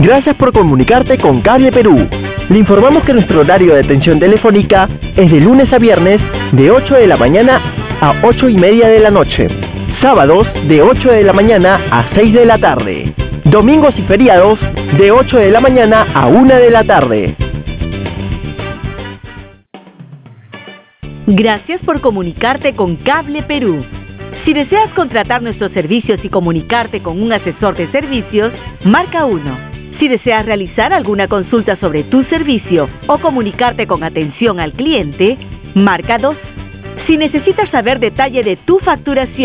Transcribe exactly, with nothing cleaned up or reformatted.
Gracias por comunicarte con Cable Perú. Le informamos que nuestro horario de atención telefónica es de lunes a viernes de ocho de la mañana a ocho y media de la noche. Sábados de ocho de la mañana a seis de la tarde. Domingos y feriados de ocho de la mañana a una de la tarde. Gracias por comunicarte con Cable Perú. Si deseas contratar nuestros servicios y comunicarte con un asesor de servicios, marca uno. Si deseas realizar alguna consulta sobre tu servicio o comunicarte con atención al cliente, marca dos. Si necesitas saber detalle de tu facturación